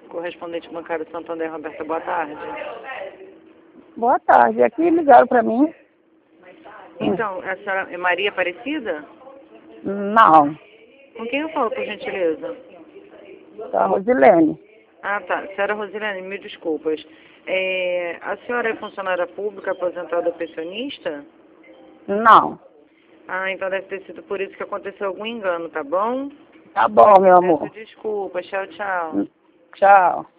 Correspondente bancário Santander, Roberta, boa tarde. Boa tarde. Aqui ligaram para mim? Então, a senhora é Maria Aparecida? Não. Com quem eu falo, por gentileza? Da Rosilene. Ah, tá. Senhora Rosilene, mil desculpas. A senhora é funcionária pública, aposentada ou pensionista? Não. Ah, então deve ter sido por isso que aconteceu algum engano, tá bom? Tá bom, meu amor. Peço desculpas. Tchau, tchau. Tchau.